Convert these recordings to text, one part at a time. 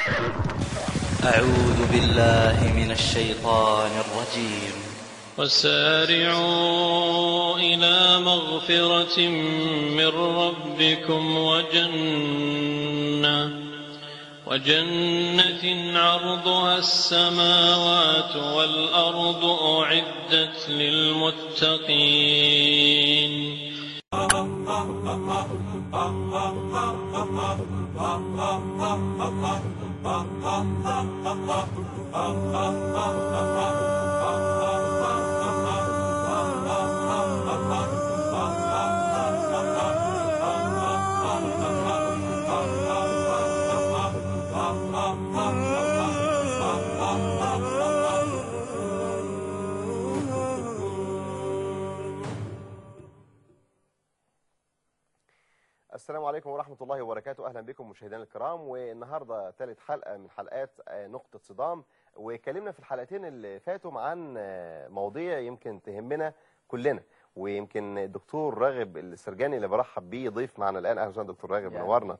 أعوذ بالله من الشيطان الرجيم. وسارعوا إلى مغفرة من ربكم وجنة عرضها السماوات والأرض أعدت للمتقين. السلام عليكم ورحمة الله وبركاته. أهلا بكم مشاهدينا الكرام، والنهاردة ثالث حلقة من حلقات نقطة صدام. وكلمنا في الحلقتين اللي فاتوا عن مواضيع يمكن تهمنا كلنا، ويمكن الدكتور راغب السرجاني اللي برحب بيه ضيف معنا الآن. أهلا وسهلا دكتور راغب، منورنا.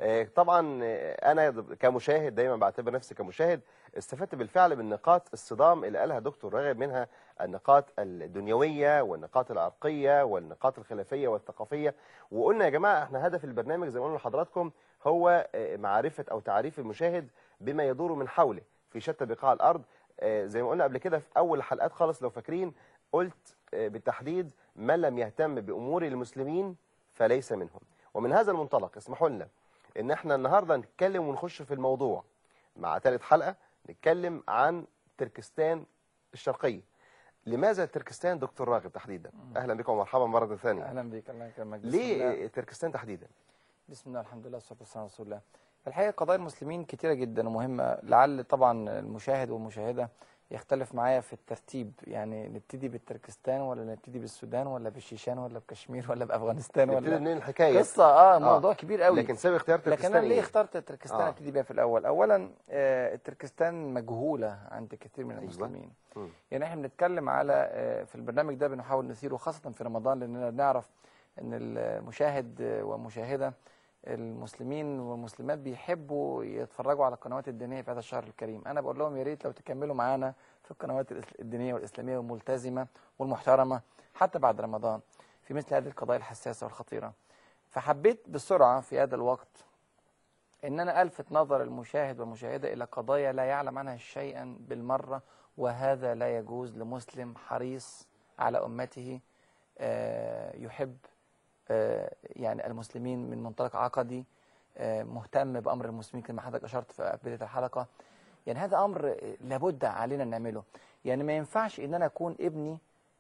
طبعا أنا كمشاهد دايما بعتبر نفسي كمشاهد استفدت بالفعل من نقاط الصدام اللي قالها دكتور راغب، منها النقاط الدنيوية والنقاط العرقية والنقاط الخلافية والثقافية. وقلنا يا جماعة احنا هدف البرنامج زي ما قلنا لحضراتكم هو معرفة أو تعريف المشاهد بما يدور من حوله في شتى بقاع الأرض. زي ما قلنا قبل كده في أول حلقات خالص لو فاكرين، قلت بالتحديد من لم يهتم بأمور المسلمين فليس منهم. ومن هذا المنطلق اسمحوا لنا ان احنا النهاردة نتكلم ونخش في الموضوع مع ثالث حلقة، نتكلم عن تركستان الشرقية. لماذا تركستان دكتور راغب تحديدا؟ اهلا بكم ومرحبا مرة ثانية. اهلا بك، الله يكرمك. ليه تركستان تحديدا؟ بسم الله، الحمد لله، والصلاه والسلام على رسول الله. الحقيقه قضايا المسلمين كتيره جدا ومهمه، لعل طبعا المشاهد والمشاهده يختلف معايا في الترتيب، يعني نبتدي بالتركستان ولا نبتدي بالسودان ولا بالشيشان ولا بكشمير ولا بافغانستان نبتدي ولا منين الحكايه؟ قصه موضوع كبير قوي. لكن سبب اختيار تركستان لكن انا ليه إيه؟ اخترت تركستان ابتدي بيها في الاول؟ اولا التركستان مجهوله عند كثير من المسلمين. يعني احنا بنتكلم على في البرنامج ده بنحاول نثيره خاصه في رمضان، لاننا نعرف ان المشاهد والمشاهده المسلمين والمسلمات بيحبوا يتفرجوا على القنوات الدينيه في هذا الشهر الكريم. انا بقول لهم يا ريت لو تكملوا معانا في القنوات الدينيه والاسلاميه والملتزمه والمحترمه حتى بعد رمضان في مثل هذه القضايا الحساسه والخطيره. فحبيت بسرعه في هذا الوقت ان انا الفت نظر المشاهد والمشاهده الى قضايا لا يعلم عنها شيئا بالمره، وهذا لا يجوز لمسلم حريص على امته يحب يعني المسلمين من منطلق عقدي، مهتم بأمر المسلمين كما حضرتك أشرت في بداية الحلقة. يعني هذا أمر لابد علينا نعمله. يعني ما ينفعش إن أنا أكون ابني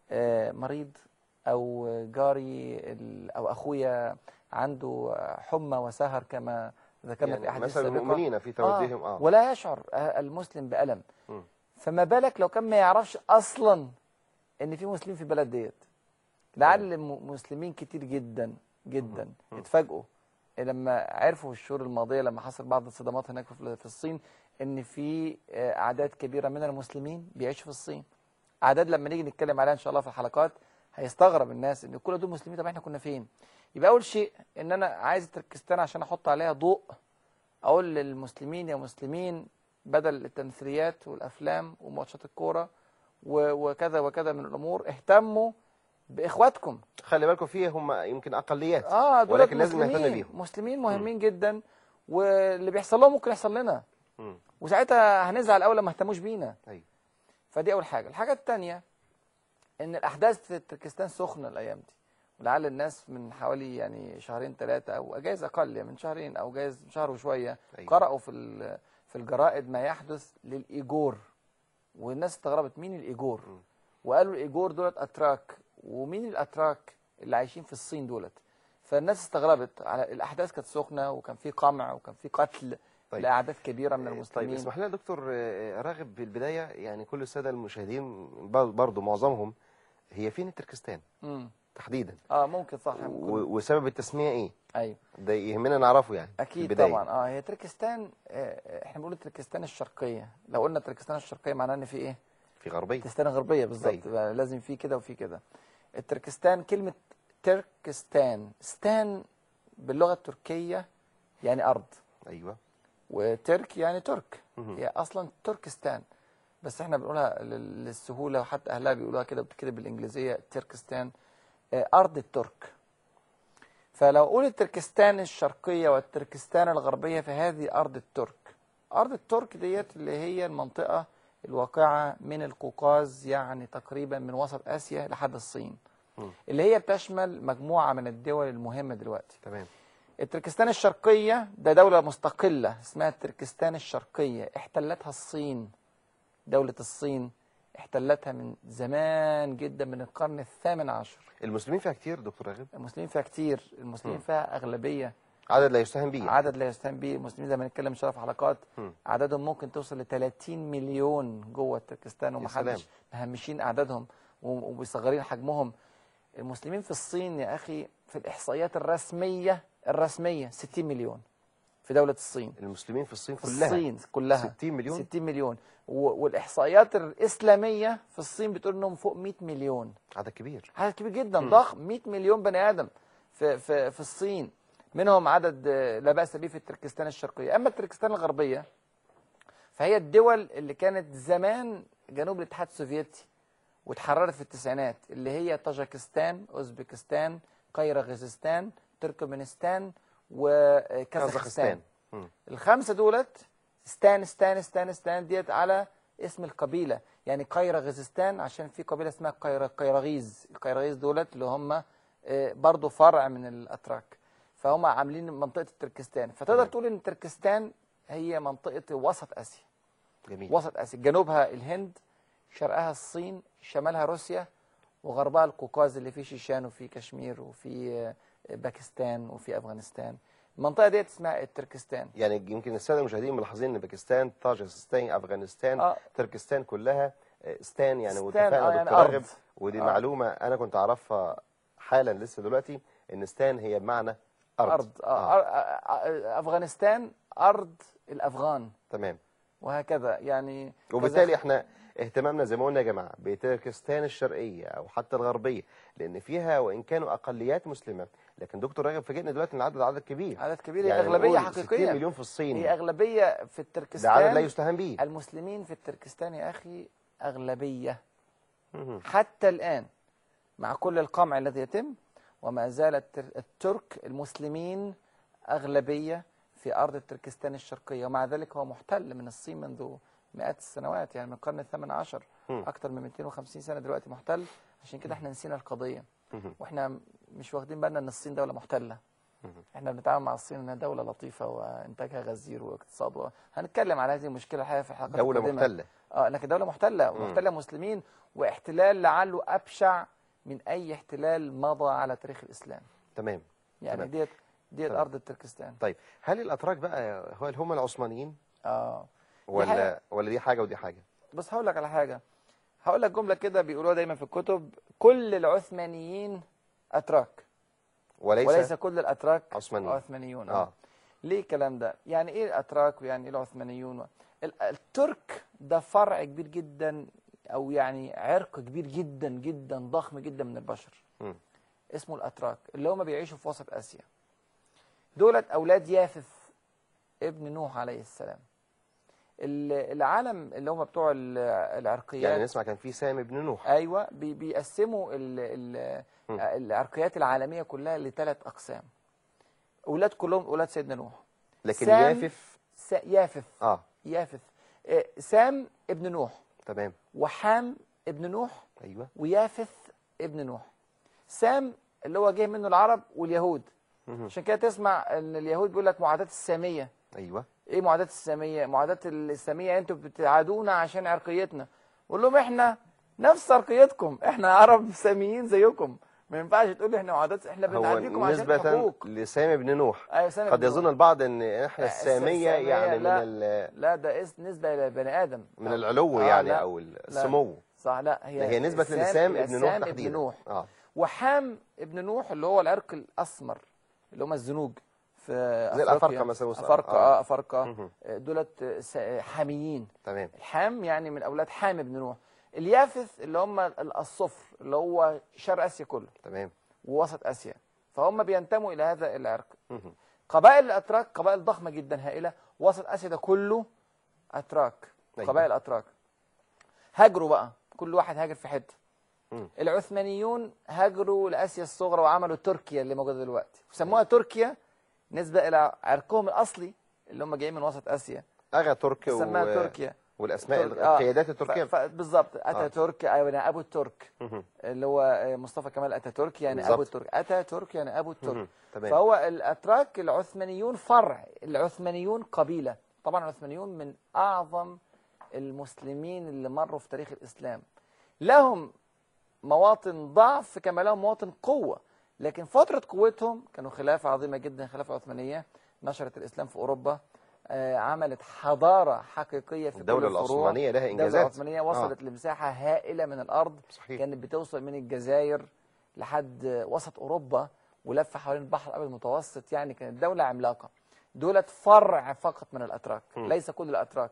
مريض، أو جاري أو أخويا عنده حمى وسهر كما ذكرنا يعني في أحاديث مثلا سابقة، المؤمنين في توجيههم ولا يشعر المسلم بألم. فما بالك لو كان ما يعرفش أصلا إن في مسلم في البلد ديت. لعل مسلمين كتير جدا جدا اتفاجئوا لما عرفوا في الشهور الماضيه لما حصل بعض الصدمات هناك في الصين ان في اعداد كبيره من المسلمين بيعيشوا في الصين. اعداد لما نيجي نتكلم عليها ان شاء الله في الحلقات هيستغرب الناس ان كل دول مسلمين. طب احنا كنا فين؟ يبقى اول شيء ان انا عايز تركستان عشان احط عليها ضوء، اقول للمسلمين يا مسلمين بدل التمثيليات والافلام وماتشات الكوره وكذا وكذا من الامور، اهتموا باخواتكم. خلي بالكم فيه هم يمكن اقليات ولكن لازم نهتم بيهم. مسلمين مهمين جدا، واللي بيحصل لهم ممكن يحصل لنا، وساعتها هنزعل اول ما اهتموش بينا. فدي اول حاجه. الحاجه الثانيه ان الاحداث في تركستان سخنه الايام دي، ولعل الناس من حوالي يعني شهرين ثلاثه او جايز اقل، يعني من شهرين او جايز شهر وشويه قرأوا في الجرائد ما يحدث للايجور، والناس استغربت مين الايجور؟ وقالوا الايجور دولت اتراك، ومين الاتراك اللي عايشين في الصين دولت؟ فالناس استغربت. على الاحداث كانت سخنه وكان في قمع وكان في قتل لاعداد كبيره من المسلمين. اسمح لنا دكتور راغب بالبدايه، يعني كل الساده المشاهدين برضه معظمهم هي فين تركستان تحديدا؟ ممكن صح. وسبب التسميه ايه؟ ايوه ده يهمنا نعرفه يعني. اكيد طبعا. هي تركستان احنا بنقول تركستان الشرقيه. لو قلنا تركستان الشرقيه معناه ان في ايه؟ في غربيه. تركستان غربيه بالظبط، لازم في كده وفي كده. التركستان كلمه تركستان، ستان باللغه التركيه يعني ارض. ايوه. وترك يعني ترك، هي اصلا تركستان، بس احنا بنقولها للسهوله، وحتى اهلها بيقولوها كده بالانجليزيه تركستان، ارض الترك. فلو قلت تركستان الشرقيه والتركستان الغربيه فهذه ارض الترك. ارض الترك ديت اللي هي المنطقه الواقعه من القوقاز، يعني تقريبا من وسط اسيا لحد الصين، اللي هي بتشمل مجموعه من الدول المهمه دلوقتي. تمام. التركستان الشرقيه ده دوله مستقله اسمها تركستان الشرقيه، احتلتها الصين. دولة الصين احتلتها من زمان جدا، من القرن ال18. المسلمين فيها كتير دكتور راغب؟ المسلمين فيها كتير، المسلمين فيها أغلبية، عدد لا يستهان به. عدد لا يستهان به. المسلمين زي ما نتكلم إن شاء الله في حلقات عددهم ممكن توصل ل30 مليون جوه تركستان، ومحدش مهمشين أعدادهم ومصغرين حجمهم. المسلمين في الصين يا أخي في الإحصائيات الرسمية 60 مليون في دولة الصين. المسلمين في الصين كلها 60 مليون. 60 مليون، والإحصائيات الإسلامية في الصين بتقول إنهم فوق 100 مليون. عدد كبير. عدد كبير جدا، ضخم. 100 مليون بني آدم في الصين، منهم عدد لا بأس به في التركستان الشرقية. أما التركستان الغربية فهي الدول اللي كانت زمان جنوب الاتحاد السوفيتي واتحررت في التسعينات، اللي هي طاجكستان، أوزبكستان، قيرغيزستان، تركمانستان، وكازاخستان. الخمسه دولت ستان ديت على اسم القبيله، يعني قيرغيزستان عشان في قبيله اسمها قيرغيز. القيرغيز دولت اللي هم برضه فرع من الاتراك، فهم عاملين منطقه التركستان. فتقدر تقول ان تركستان هي منطقه وسط اسيا. جميل. وسط اسيا، جنوبها الهند، شرقها الصين، شمالها روسيا، وغربها القوقاز اللي فيه شيشان وفي كشمير وفي باكستان وفي افغانستان. المنطقه ديت اسمها التركستان. يعني يمكن الساده المشاهدين ملاحظين ان باكستان، طاجكستان، افغانستان، تركستان كلها ستان، يعني واتفقنا يعني دكتور راغب، ودي معلومه انا كنت اعرفها حالا لسه دلوقتي، ان ستان هي بمعنى ارض. افغانستان ارض الافغان. تمام. وهكذا يعني. وبالتالي احنا اهتمامنا زي ما قلنا يا جماعه بتركستان الشرقيه او حتى الغربيه، لان فيها وان كانوا اقليات مسلمه، لكن دكتور راغب فاجئنا دلوقتي ان العدد عدد كبير. عدد كبير، يعني هي اغلبيه حقيقيه. 60 مليون في الصين، هي اغلبيه في التركستان. ده عدد لا يستهان به. المسلمين في التركستان يا اخي اغلبيه حتى الان، مع كل القمع الذي يتم، وما زال الترك المسلمين اغلبيه في ارض التركستان الشرقيه، ومع ذلك هو محتل من الصين منذ مئات السنوات، يعني من القرن ال18، اكثر من 250 سنه دلوقتي محتل. عشان كده احنا نسينا القضيه، واحنا مش واخدين بالنا ان الصين دوله محتله. احنا بنتعامل مع الصين انها دوله لطيفه وانتاجها غزير واقتصاد، هنتكلم على هذه المشكله الحقيقه في الحلقات دوله القادمه. محتله. لكن دوله محتله، ومحتله مسلمين، واحتلال لعله ابشع من اي احتلال مضى على تاريخ الاسلام. تمام. يعني تمام. ديت ارض التركستان. طيب هل الاتراك بقى هل هم العثمانيين؟ ولا دي حاجه ودي حاجه؟ بس هقول لك على حاجه، هقول لك جمله كده بيقولوها دايما في الكتب: كل العثمانيين اتراك، وليس كل الاتراك عثمانيون. ليه الكلام ده؟ يعني ايه الاتراك ويعني ايه العثمانيون؟ الترك ده فرع كبير جدا، او يعني عرق كبير جدا جدا ضخم جدا من البشر، اسمه الاتراك، اللي هم بيعيشوا في وسط اسيا. دولت اولاد يافث ابن نوح عليه السلام. العالم اللي هم بتوع العرقيات، يعني نسمع كان في سام ابن نوح. ايوه، بيقسموا العرقيات العالميه كلها ل3 اقسام. اولاد كلهم اولاد سيدنا نوح، لكن يافث سام ابن نوح، تمام، وحام ابن نوح، ايوه، ويافث ابن نوح. سام اللي هو جه منه العرب واليهود. عشان كده تسمع ان اليهود بيقول لك معاداة السامية. ايوه. ايه معاداة السامية؟ معاداة السامية انتوا بتعادونا عشان عرقيتنا. قول لهم احنا نفس عرقيتكم، احنا عرب ساميين زيكم، ما ينفعش تقول لي احنا معاداة، احنا بنعاديكم عشان حقوق. لسام ابن نوح. ايوه، سام قد يظن البعض ان احنا السامية يعني لا ده نسبة الى بني ادم، من العلو يعني او السمو. صح، لا هي نسبة لسام ابن نوح تحديدا. وحام ابن نوح اللي هو العرق الاسمر، اللي هم الزنوج في زي الافارقه مثلا. افارقه دولت حاميين. تمام. الحام يعني من اولاد حام ابن نوح. اليافث اللي هم الصفر، اللي هو شرق اسيا كله. تمام. ووسط اسيا، فهم بينتموا الى هذا العرق. قبائل الاتراك قبائل ضخمه جدا هائله، وسط اسيا ده كله اتراك، أيوة. قبائل اتراك. هاجروا بقى، كل واحد هاجر في حته. مم. العثمانيون هاجروا لاسيا الصغرى وعملوا تركيا اللي موجوده دلوقتي، وسموها تركيا نسبه الى عرقهم الاصلي اللي هم جايين من وسط اسيا. اغا ترك سماها تركيا. والاسماء ترك... القيادات التركيه. بالظبط، اتاتورك يعني ابو الترك، مهم. اللي هو مصطفى كمال اتاتورك يعني بالظبط. ابو الترك، اتاتورك يعني ابو الترك. مهم. تمام. فهو الاتراك العثمانيون فرع، العثمانيون قبيله. طبعا العثمانيون من اعظم المسلمين اللي مروا في تاريخ الاسلام، لهم مواطن ضعف كما لهم مواطن قوه، لكن فتره قوتهم كانوا خلافه عظيمه جدا، خلافه عثمانيه نشرت الاسلام في اوروبا، عملت حضاره حقيقيه في الدولة كل الفروع. العثمانية لها الدوله إنجازات. العثمانيه وصلت لمساحه هائله من الارض، صحيح. كانت بتوصل من الجزائر لحد وسط اوروبا ولفه حوالين البحر الابيض المتوسط، يعني كانت دوله عملاقه. دولت فرع فقط من الاتراك، ليس كل الاتراك.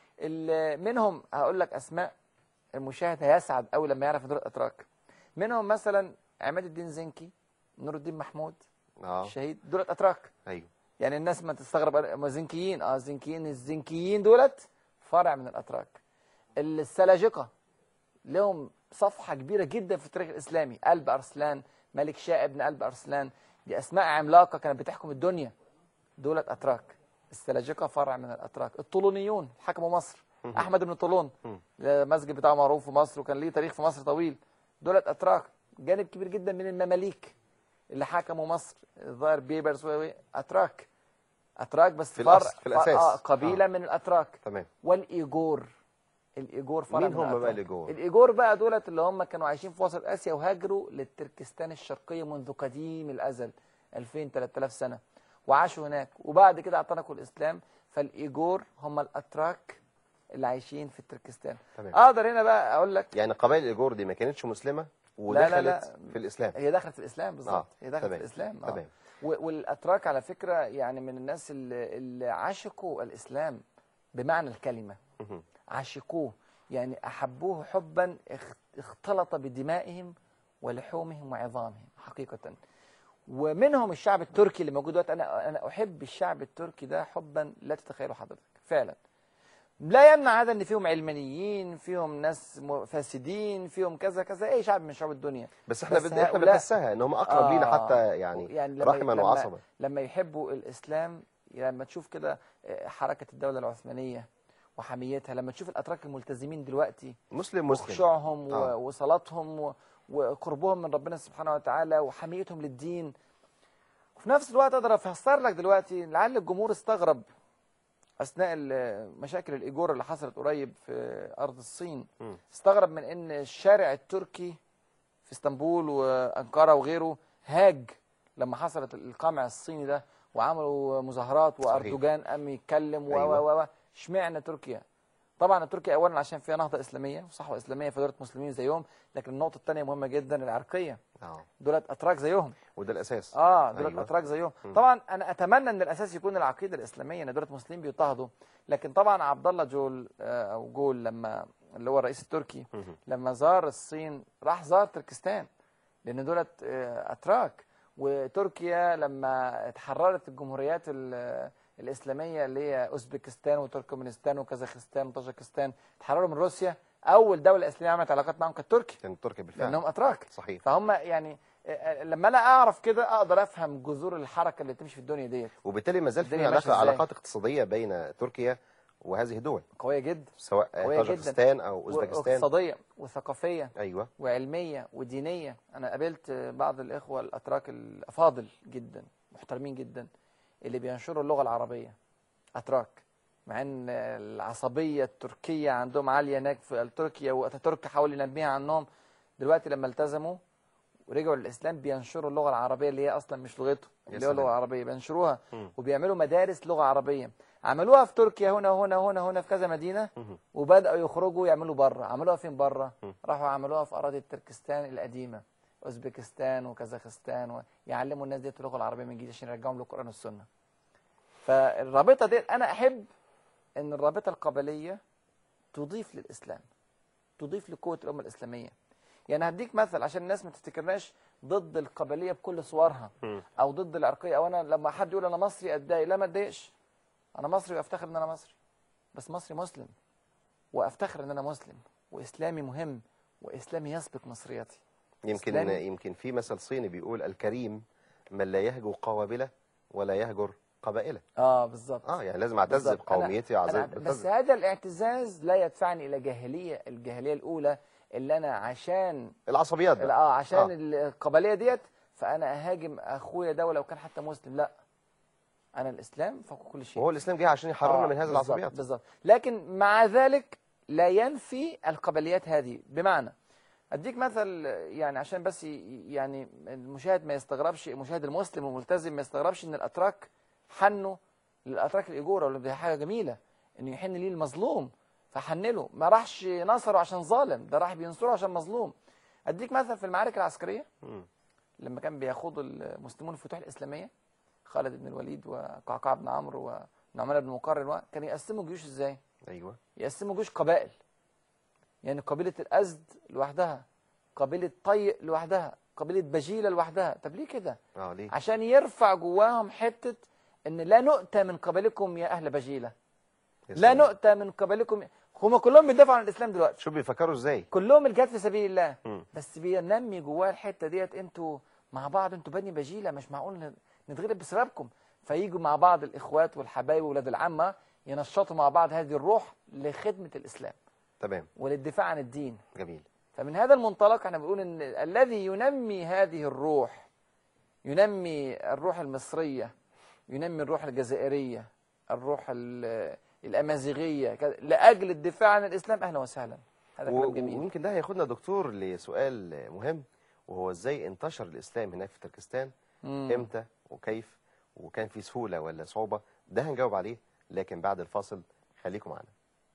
منهم هقول لك اسماء المشاهد هيسعد قوي لما يعرف دول الاتراك. منهم مثلا عماد الدين زنكي، نور الدين محمود الشهيد، دول اتراك. ايوه. يعني الناس ما تستغرب، ما زنكيين، الزنكيين دولت فرع من الاتراك. السلاجقه لهم صفحه كبيره جدا في التاريخ الاسلامي، قلب ارسلان، ملك شاه ابن قلب ارسلان، دي اسماء عملاقه كانت بتحكم الدنيا، دولت اتراك. السلاجقه فرع من الاتراك. الطولونيون حكموا مصر، احمد بن طولون المسجد بتاعه معروف في مصر وكان ليه تاريخ في مصر طويل، دولت اتراك. جانب كبير جدا من المماليك اللي حكموا مصر، الظاهر بيبرس اتراك بس في الاساس قبيله من الاتراك. تمام. والايجور، الايجور فرع مين من هم الأتراك. بقى الايجور؟ الايجور بقى دولت اللي هم كانوا عايشين في وسط اسيا وهاجروا للتركستان الشرقيه منذ قديم الازل 2000 3000 سنه وعاشوا هناك، وبعد كده اعتنقوا الاسلام. فالايجور هم الاتراك اللي عايشين في التركستان. تمام. اقدر هنا بقى اقول لك يعني قبائل الايجور دي ما كانتش مسلمه ودخلت لا. في الاسلام. هي دخلت في الاسلام بالظبط. هي دخلت تمام. في الاسلام. تمام. والاتراك على فكره يعني من الناس اللي عاشقوا الاسلام بمعنى الكلمه. عاشقوه يعني احبوه حبا اختلط بدمائهم ولحومهم وعظامهم حقيقه. ومنهم الشعب التركي اللي موجود دلوقتي. انا احب الشعب التركي ده حبا لا تتخيله حضرتك فعلا. لا يمنع هذا ان فيهم علمانيين، فيهم ناس فاسدين، فيهم كذا كذا، اي شعب من شعوب الدنيا، بس احنا بنحسها ان هم اقرب لينا حتى يعني رحما وعصبا. لما يحبوا الاسلام، لما تشوف كده حركه الدوله العثمانيه وحميتها، لما تشوف الاتراك الملتزمين دلوقتي مسلم وخشوعهم وصلاتهم وقربهم من ربنا سبحانه وتعالى وحميتهم للدين. وفي نفس الوقت اقدر افسر لك دلوقتي، لعل الجمهور استغرب اثناء مشاكل الايجور اللي حصلت قريب في ارض الصين، استغرب من ان الشارع التركي في اسطنبول وانقره وغيره هاج لما حصلت القمع الصيني ده وعملوا مظاهرات واردوغان قام يتكلم أيوة. اشمعنى تركيا؟ طبعا تركيا اولا عشان فيها نهضه اسلاميه وصحوه اسلاميه فدولة مسلمين زيهم، لكن النقطه الثانيه مهمه جدا العرقيه. دولت اتراك زيهم، وده الاساس. دولت أيوة. اتراك زيهم. طبعا انا اتمنى ان الاساس يكون العقيده الاسلاميه، ان دولت مسلمين بيضطهدوا، لكن طبعا عبد الله جول لما اللي هو الرئيس التركي لما زار الصين راح زار تركستان لان دولت اتراك. وتركيا لما اتحررت الجمهوريات الاسلاميه اللي هي اوزبكستان وتركمانستان وكازاخستان وطاجكستان اتحرروا من روسيا، اول دوله اسلاميه عملت علاقات معهم كانت تركيا. كانت تركيا بالفعل لانهم اتراك. صحيح. فهم يعني لما انا اعرف كده اقدر افهم جذور الحركه اللي تمشي في الدنيا ديت. وبالتالي ما زال في علاقات اقتصاديه بين تركيا وهذه الدول قويه جدا، سواء طاجكستان او اوزبكستان، اقتصاديه وثقافيه ايوه وعلميه ودينيه. انا قابلت بعض الاخوه الاتراك الافاضل جدا محترمين جدا اللي بينشروا اللغه العربيه اتراك، مع ان العصبيه التركيه عندهم عاليه هناك في تركيا واتاتورك حاول ينبيها عنهم. دلوقتي لما التزموا ورجعوا للاسلام بينشروا اللغه العربيه اللي هي اصلا مش لغتهم، اللي هي اللغه العربيه بينشروها وبيعملوا مدارس لغه عربيه. عملوها في تركيا هنا في كذا مدينه وبداوا يخرجوا يعملوا بره. عملوها فين بره؟ راحوا عملوها في اراضي تركستان القديمه، اوزبكستان وكازاخستان، يعلموا الناس ديت اللغه العربيه من جديد عشان يرجعهم للقران والسنه. فالرابطه دي انا احب ان الرابطه القبليه تضيف للاسلام، تضيف لقوه الامه الاسلاميه. يعني هديك مثل عشان الناس ما تفتكرناش ضد القبليه بكل صورها او ضد العرقيه، او انا لما حد يقول انا مصري اتضايق، لا ما اتضايقش. انا مصري وافتخر ان انا مصري، بس مصري مسلم وافتخر ان انا مسلم، واسلامي مهم، واسلامي يسبق مصريتي. يمكن في مثل صيني بيقول الكريم من لا يهجو قوابله ولا يهجر قبائله. بالظبط. يعني لازم اعتز بالظبط. بقوميتي بس هذا الاعتزاز لا يدفعني الى الجاهليه الاولى، اللي انا عشان العصبيات بقى. عشان القبليه ديت فانا اهاجم اخويا ده ولو كان حتى مسلم. لا، انا الاسلام فوق كل شيء. وهو الاسلام جه عشان يحررنا من هذه العصبيات. بالظبط. لكن مع ذلك لا ينفي القبليات هذه. بمعنى اديك مثل يعني عشان بس يعني المشاهد ما يستغربش، المشاهد المسلم والملتزم ما يستغربش ان الاتراك حنوا للاتراك الاجوره، ولا دي حاجه جميله انه يحن ليه المظلوم فحن له، ما راحش نصره عشان ظالم، ده راح بينصره عشان مظلوم. اديك مثل في المعارك العسكريه لما كان بيخوض المسلمون الفتوح الاسلاميه، خالد بن الوليد وقعقاع بن عمرو ونعمان بن مقرن، كانوا يقسموا الجيوش ازاي؟ ايوه، يقسموا جيوش قبائل. يعني قبيله الازد لوحدها، قبيله طيء لوحدها، قبيله بجيله لوحدها. طب ليه كده؟ ليه؟ عشان يرفع جواهم حته ان لا نؤتى من قبلكم يا اهل بجيله، لا نؤتى من قبلكم. هم كلهم بيدافعوا عن الاسلام دلوقتي. شوف بيفكروا ازاي؟ كلهم الجهاد في سبيل الله. بس بينمي جواه الحته ديت، انتوا مع بعض، انتوا بني بجيله، مش معقول نتغلب بسببكم. فييجوا مع بعض الاخوات والحبايب واولاد العمه ينشطوا مع بعض هذه الروح لخدمه الاسلام. تمام. وللدفاع عن الدين. جميل. فمن هذا المنطلق احنا بنقول ان الذي ينمي هذه الروح، ينمي الروح المصريه، ينمي الروح الجزائريه، الروح الامازيغيه لاجل الدفاع عن الاسلام، اهلا وسهلا. هذا كلام جميل. ويمكن ده هياخدنا دكتور لسؤال مهم، وهو ازاي انتشر الاسلام هناك في تركستان؟ امتى وكيف، وكان في سهوله ولا صعوبه؟ ده هنجاوب عليه، لكن بعد الفاصل. خليكم معنا.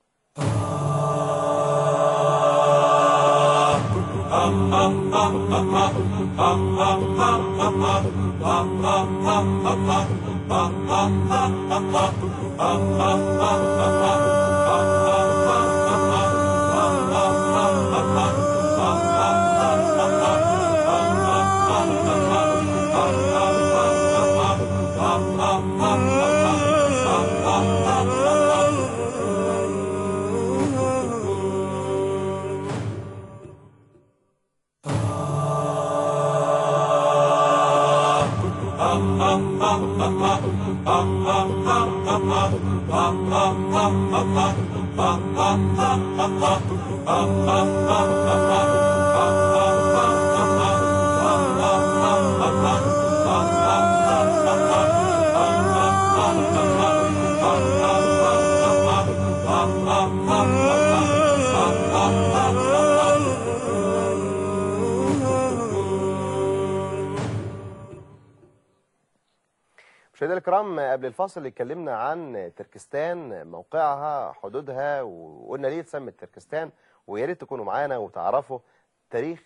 مشاهدينا الكرام، قبل الفاصل اتكلمنا عن تركستان، موقعها، حدودها، وقلنا ليه اتسمت تركستان. ويا ريت تكونوا معانا وتعرفوا تاريخ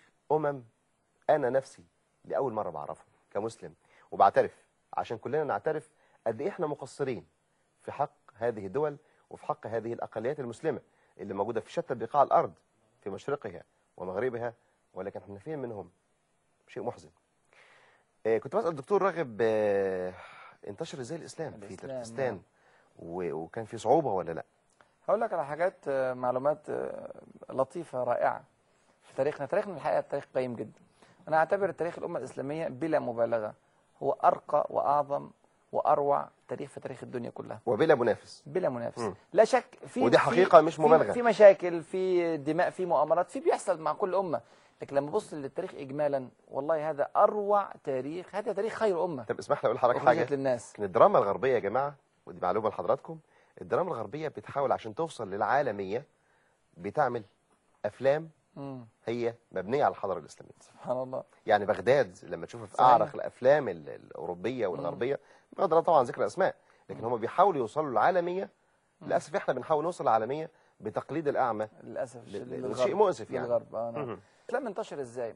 انا نفسي لاول مره بعرفه كمسلم، وبعترف عشان كلنا نعترف قد ايه احنا مقصرين في حق هذه الدول وفي حق هذه الاقليات المسلمه اللي موجوده في شتى بقاع الارض، في مشرقها ومغربها، ولكن احنا فين منهم؟ شيء محزن. كنت بسأل الدكتور راغب، انتشر ازاي الاسلام في تركستان؟ وكان في صعوبه ولا لا؟ هقول لك على حاجات، معلومات لطيفه رائعه في تاريخنا. تاريخنا الحقيقه تاريخ قيم جدا. انا اعتبر تاريخ الامه الاسلاميه بلا مبالغه هو ارقى واعظم واروع تاريخ في تاريخ الدنيا كلها، وبلا منافس. بلا منافس. لا شك. ودي حقيقه مش مبالغه. في مشاكل، في دماء، في مؤامرات، في بيحصل مع كل امه، لكن لما ابص للتاريخ اجمالا والله هذا اروع تاريخ، هذا تاريخ خير امه. طب اسمح لي اقول لحضرتك حاجه للناس. ان الدراما الغربيه يا جماعه، ودي معلومه لحضراتكم، الدراما الغربيه بتحاول عشان توصل للعالميه بتعمل افلام هي مبنيه على الحضاره الاسلاميه. سبحان الله. يعني بغداد لما تشوفها في اعرق الافلام الاوروبيه والغربيه، بغض طبعا ذكر اسماء، لكن هم بيحاولوا يوصلوا للعالميه. للاسف احنا بنحاول نوصل للعالميه بتقليد الاعمى، للاسف شيء مؤسف يعني. للغرب. الاسلام انتشر ازاي؟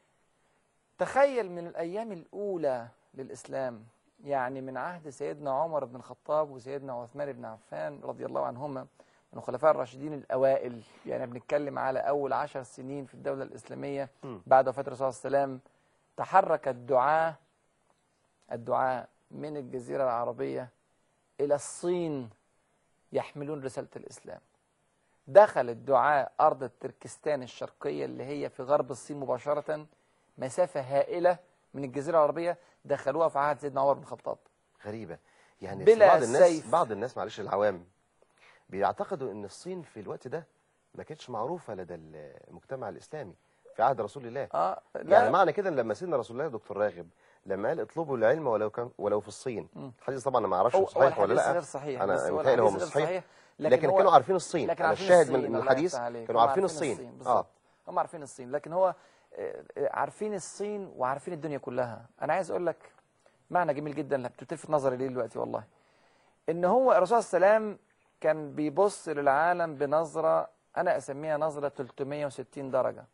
تخيل من الايام الاولى للاسلام، يعني من عهد سيدنا عمر بن الخطاب وسيدنا عثمان بن عفان رضي الله عنهما من الخلفاء الراشدين الاوائل، يعني بنتكلم على اول 10 سنين في الدوله الاسلاميه بعد وفاه الرسول صلى الله عليه وسلم. تحرك الدعاة من الجزيره العربيه إلى الصين يحملون رسالة الإسلام. دخل الدعاء أرض تركستان الشرقية اللي هي في غرب الصين مباشرة، مسافة هائلة من الجزيرة العربية، دخلوها في عهد سيدنا عمر بن الخطاب. غريبة يعني. بلا بعض الناس سيف. بعض الناس معلش العوام بيعتقدوا ان الصين في الوقت ده ما كانتش معروفة لدى المجتمع الإسلامي في عهد رسول الله. لا. يعني معنى كده لما سيدنا رسول الله دكتور راغب لما قال اطلبوا العلم ولو في الصين، الحديث طبعا انا ما اعرفش صحيح ولا لا، غير صحيح، انا متهيألي هو مش صحيح، لكن هو كانوا عارفين الصين. لكن على عارفين الشاهد الصين، من الله الحديث يفتح عليك. كانوا عارفين الصين. بالظبط. هم عارفين الصين، لكن هو عارفين الصين وعارفين الدنيا كلها. انا عايز اقول لك معنى جميل جدا اللي بتلفت نظري ليه دلوقتي والله، ان هو الرسول صلى الله عليه وسلم كان بيبص للعالم بنظرة انا اسميها نظرة 360 درجة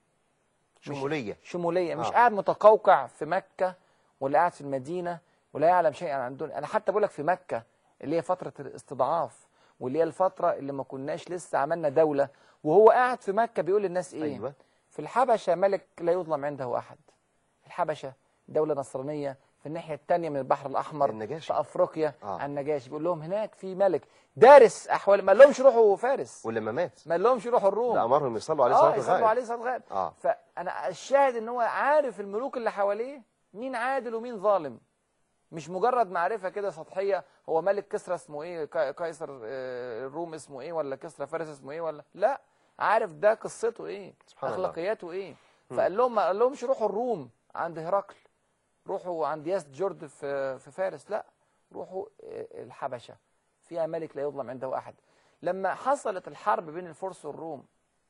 شمولية. مش قاعد متقوقع في مكة ولا قاعد في المدينة ولا يعلم شيئا عن الدنيا. انا حتى بقول لك في مكة اللي هي فترة الاستضعاف، واللي هي الفترة اللي ما كناش لسه عملنا دولة، وهو قاعد في مكة بيقول للناس ايه؟ أيوة. في الحبشة ملك لا يظلم عنده احد. الحبشة دولة نصرانية في الناحية الثانية من البحر الأحمر، النجاشي. في أفريقيا. النجاشي بيقول لهم هناك في ملك دارس أحوال، ما لهمش روحوا فارس، ولما مات ما لهمش روحوا الروم، ده أمرهم يصلوا عليه صلاة الغائب. يصلوا عليه صلاة غائب. فأنا الشاهد إن هو عارف الملوك اللي حواليه مين عادل ومين ظالم، مش مجرد معرفة كده سطحية. هو ملك كسرى اسمه إيه، قيصر الروم اسمه إيه، ولا كسرى فارس اسمه إيه، ولا لا، عارف ده قصته إيه، أخلاقياته إيه. فقال لهم ما قال لهمش روحوا الروم عند هرقل، روحوا عند ياسد جورد في فارس، لا، روحوا الحبشة فيها ملك لا يظلم عنده أحد. لما حصلت الحرب بين الفرس والروم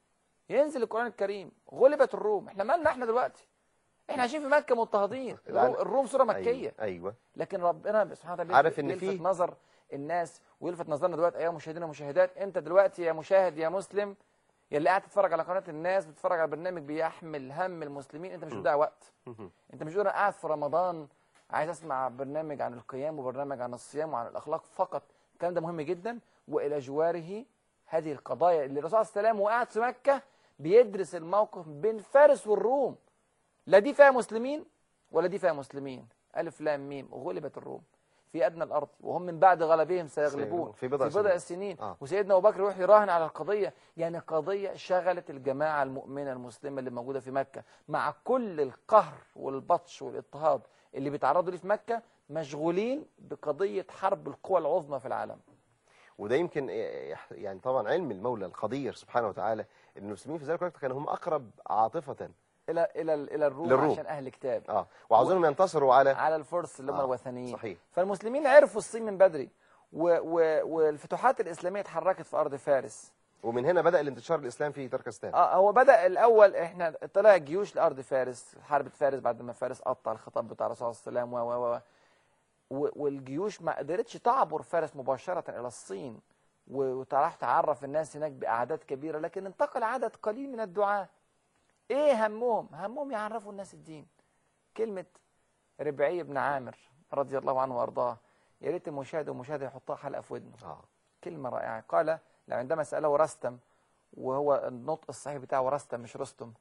ينزل القرآن الكريم غلبت الروم. احنا مالنا احنا دلوقتي؟ احنا عايشين في مكة مضطهدين. الروم سورة مكية. أيوة. لكن ربنا سبحانه وتعالى عارف ان يلفت نظر الناس ويلفت نظرنا دلوقتي ايها مشاهدينا ومشاهدات. انت دلوقتي يا مشاهد يا مسلم يلي قاعد تتفرج على قناة الناس، بتتفرج على برنامج بيحمل هم المسلمين، انت مش بتضيع وقت. انت مش قاعد في رمضان عايز اسمع برنامج عن القيام وبرنامج عن الصيام وعن الاخلاق فقط. الكلام ده مهم جدا. والى جواره هذه القضايا اللي الرسول صلى الله عليه وسلم وقاعد في مكة بيدرس الموقف بين فارس والروم، لا دي فيها مسلمين ولا دي فيها مسلمين، ألف لام ميم، غلبت الروم في أدنى الأرض وهم من بعد غلبهم سيغلبون في بضع سنين. وسيدنا أبو بكر يروح يراهن على القضية. يعني قضية شغلت الجماعة المؤمنة المسلمة اللي موجودة في مكة مع كل القهر والبطش والاضطهاد اللي بيتعرضوا ليه في مكة، مشغولين بقضية حرب القوى العظمى في العالم. وده يمكن يعني طبعا علم المولى القدير سبحانه وتعالى ان المسلمين في ذلك الوقت كانوا هم أقرب عاطفة الى الروم عشان اهل كتاب وعاوزينهم ينتصروا على الفرس اللي هم الوثنيين. صحيح. فالمسلمين عرفوا الصين من بدري والفتوحات الاسلاميه اتحركت في ارض فارس، ومن هنا بدأ الانتشار الاسلام في تركستان. هو بدأ الاول احنا طلع الجيوش لارض فارس، حرب فارس بعد ما فارس قطع الخطاب بتاع الرسول صلى الله عليه وسلم والجيوش ما قدرتش تعبر فارس مباشره الى الصين وراح تعرف الناس هناك باعداد كبيره، لكن انتقل عدد قليل من الدعاة. ايه همهم؟ همهم يعرفوا الناس الدين. كلمة ربعي بن عامر رضي الله عنه وارضاه، يا ريت المشاهد والمشاهده يحطها حلقة في ودنه. كلمة رائعة. قال عندما سأله رستم، وهو النطق الصحيح بتاعه رستم مش رستم،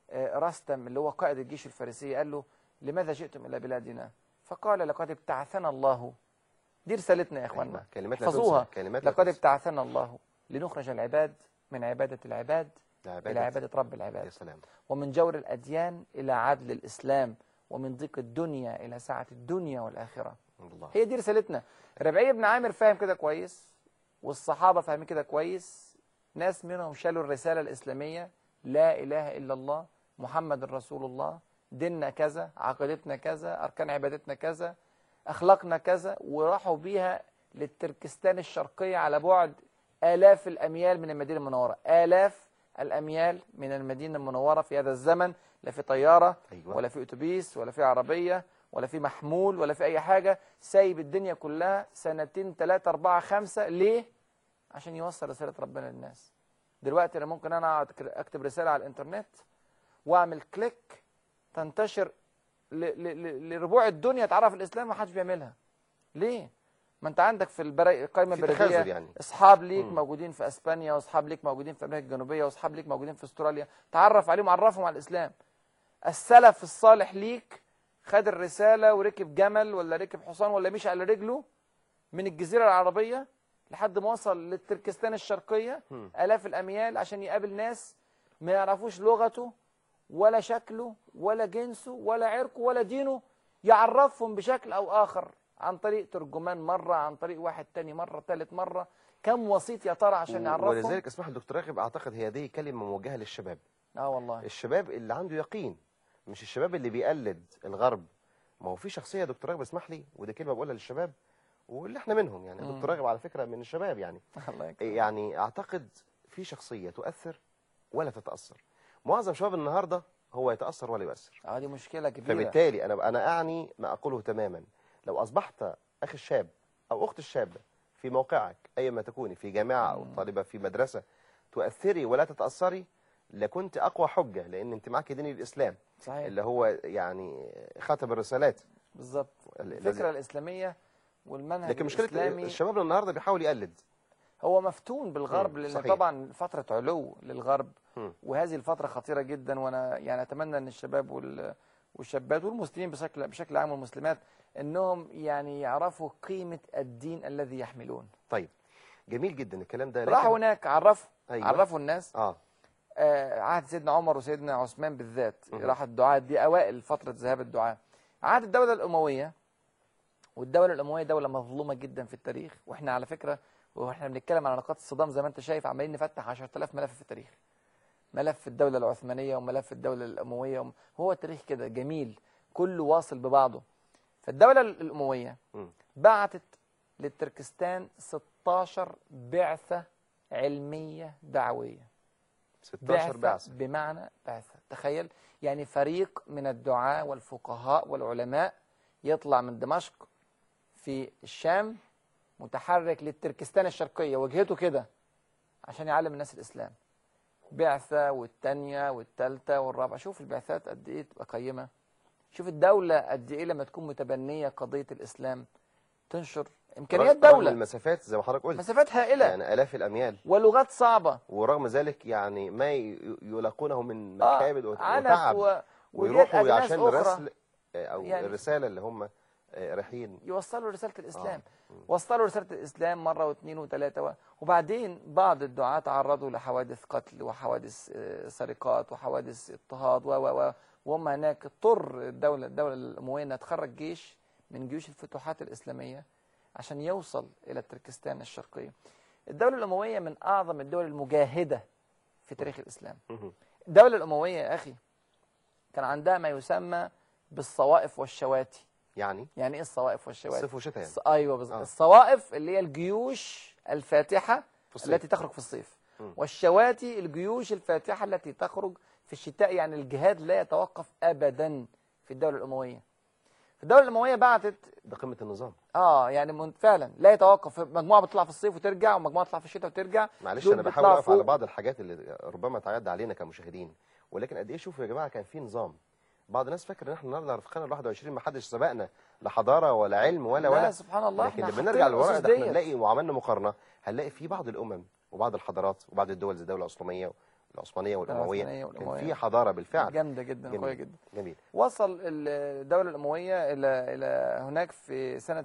رستم اللي هو قائد الجيش الفارسي، قال له لماذا جئتم إلى بلادنا؟ فقال لقد ابتعثنا الله. دي رسالتنا يا اخوانا، احفظوها. لقد ابتعثنا الله لنخرج العباد من عبادة العباد إلى عبادة رب العباد. يا سلام. ومن جور الأديان إلى عدل الإسلام، ومن ضيق الدنيا إلى سعة الدنيا والآخرة. الله. هي دي رسالتنا. ربعي بن عامر فاهم كده كويس، والصحابة فاهمين كده كويس. ناس منهم شالوا الرسالة الإسلامية، لا إله إلا الله محمد رسول الله، ديننا كذا، عقيدتنا كذا، أركان عبادتنا كذا، أخلاقنا كذا، وراحوا بيها للتركستان الشرقية على بعد آلاف الأميال من المدينة المنورة. آلاف الأميال من المدينة المنورة في هذا الزمن، لا في طيارة ولا في أتوبيس ولا في عربية ولا في محمول ولا في أي حاجة، سايب الدنيا كلها 2 3 4 5. ليه؟ عشان يوصل رسالة ربنا للناس. دلوقتي أنا ممكن أنا أكتب رسالة على الإنترنت وأعمل كليك تنتشر لربوع الدنيا، تعرف الإسلام، ما حدش بيعملها. ليه؟ ما انت عندك في القائمه البريديه يعني اصحاب ليك موجودين في اسبانيا، واصحاب ليك موجودين في امريكا الجنوبيه، واصحاب ليك موجودين في استراليا، تعرف عليهم، عرفهم على الاسلام. السلف الصالح ليك خد الرساله وركب جمل ولا ركب حصان ولا مشي على رجله من الجزيرة العربية لحد ما وصل للتركستان الشرقية، آلاف الأميال، عشان يقابل ناس ما يعرفوش لغته ولا شكله ولا جنسه ولا عرقه ولا دينه، يعرفهم بشكل أو آخر عن طريق ترجمان مرة، عن طريق واحد تاني مرة، ثالث مرة. كم وسيط يا ترى عشان يعرفهم؟ ولذلك اسمح لي دكتور راغب، أعتقد هي دي كلمة موجهة للشباب. والله الشباب اللي عنده يقين، مش الشباب اللي بيقلد الغرب. ما هو في شخصية يا دكتور راغب، اسمح لي، ودي كلمة بقولها للشباب واللي احنا منهم يعني. دكتور راغب على فكرة من الشباب يعني. الله يكرمك. يعني أعتقد في شخصية تؤثر ولا تتأثر. معظم شباب النهاردة هو يتأثر ولا يؤثر. دي مشكلة كبيرة. فبالتالي أنا أعني ما أقوله تماما. لو أصبحت أخي الشاب أو أخت الشابة في موقعك أيما تكوني، في جامعة أو طالبة في مدرسة، تؤثري ولا تتأثري، لكنت أقوى حجة، لأن أنت معك دين الإسلام. صحيح. اللي هو يعني خاتم الرسالات بالظبط، الفكرة الإسلامية والمنهج لكن مشكلة الإسلامي. الشباب النهاردة بيحاول يقلد. هو مفتون بالغرب، لأن صحيح. طبعا فترة علو للغرب، وهذه الفترة خطيرة جدا. وأنا يعني أتمنى أن الشباب والشابات والمسلمين بشكل عام والمسلمات أنهم يعني يعرفوا قيمة الدين الذي يحملون. طيب، جميل جدا الكلام ده. راحوا هناك عرفوا. أيوة. عرفوا الناس. عهد سيدنا عمر وسيدنا عثمان بالذات، راح الدعاة دي أوائل فترة ذهاب الدعاة. عهد الدولة الأموية، والدولة الأموية دولة مظلومة جدا في التاريخ. وإحنا على فكرة واحنا بنتكلم على نقاط الصدام زي ما انت شايف عمالين نفتح 10,000 ملف في التاريخ. ملف الدولة العثمانية وملف الدولة الأموية، هو التاريخ كده جميل كله واصل ببعضه. فالدولة الأموية بعتت للتركستان 16 بعثة علمية دعوية. 16 بعثة بمعنى بعثة، تخيل يعني فريق من الدعاة والفقهاء والعلماء يطلع من دمشق في الشام متحرك للتركستان الشرقية، وجهته كده عشان يعلم الناس الإسلام. بعثة والتانية والتالتة والرابعة. شوف البعثات قد إيه تبقى قيمة. شوف الدولة قد إيه لما تكون متبنية قضية الإسلام تنشر إمكانيات دولة. المسافات زي ما حضرتك قلت، مسافات هائلة يعني آلاف الأميال، ولغات صعبة، ورغم ذلك يعني ما يلاقونه من مكابد وتعب، ويروحوا عشان الرسل أو يعني الرسالة اللي هم رايحين يوصلوا رسالة الإسلام. وصلوا رسالة الإسلام مرة واثنين وثلاثة، وبعدين بعض الدعاة تعرضوا لحوادث قتل وحوادث سرقات وحوادث اضطهاد وهم هناك. اضطر الدولة الأموية أنها تخرج جيش من جيوش الفتوحات الإسلامية عشان يوصل إلى تركستان الشرقية. الدولة الأموية من أعظم الدول المجاهدة في تاريخ الإسلام. الدولة الأموية يا أخي كان عندها ما يسمى بالصوائف والشواتي. يعني ايه الصوائف والشواتي؟ صيف وشتاء يعني. ايوه بالظبط. الصوائف اللي هي الجيوش الفاتحه التي تخرج في الصيف، والشواتي الجيوش الفاتحه التي تخرج في الشتاء. يعني الجهاد لا يتوقف ابدا في الدوله الامويه. في الدوله الامويه بعتت، ده قمه النظام. يعني فعلا لا يتوقف. مجموعه بتطلع في الصيف وترجع، ومجموعه تطلع في الشتاء وترجع. معلش انا بحاول اقف على بعض الحاجات اللي ربما تعدى علينا كمشاهدين، ولكن قد ايه شوفوا يا جماعه كان في نظام. بعض الناس فاكر ان احنا النهارده في القرن ال21 ما حدش سبقنا لا حضاره ولا علم ولا سبحان الله. لكن لما نرجع للوراء ده احنا نلاقي وعملنا مقارنه، هنلاقي في بعض الامم وبعض الحضارات وبعض الدول زي الدوله العثمانيه والامويه كان في حضاره بالفعل جامده جدا قويه جدا. جميل. وصل الدوله الامويه الى هناك في سنه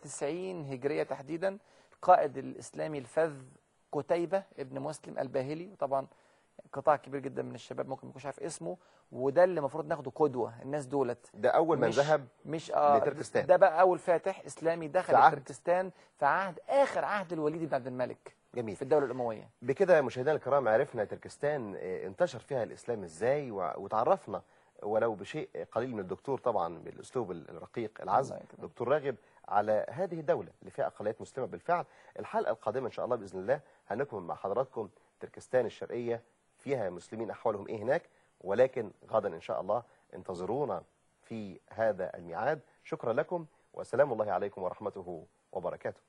96 هجريه تحديدا القائد الاسلامي الفذ قتيبة ابن مسلم الباهلي. وطبعا قطاع كبير جدا من الشباب ممكن ما يكونش عارف اسمه، وده اللي المفروض ناخده قدوه. الناس دولت ده اول من ذهب لتركستان. ده بقى اول فاتح اسلامي دخل تركستان في اخر عهد الوليد بن عبد الملك. جميل. في الدوله الامويه. بكده مشاهدينا الكرام عرفنا تركستان انتشر فيها الاسلام ازاي، وتعرفنا ولو بشيء قليل من الدكتور طبعا بالاسلوب الرقيق العذب دكتور راغب على هذه الدوله اللي فيها اقليات مسلمه بالفعل. الحلقه القادمه ان شاء الله باذن الله هنكمل مع حضراتكم تركستان الشرقيه فيها مسلمين احوالهم ايه هناك، ولكن غدا ان شاء الله انتظرونا في هذا الميعاد. شكرا لكم وسلام الله عليكم ورحمته وبركاته.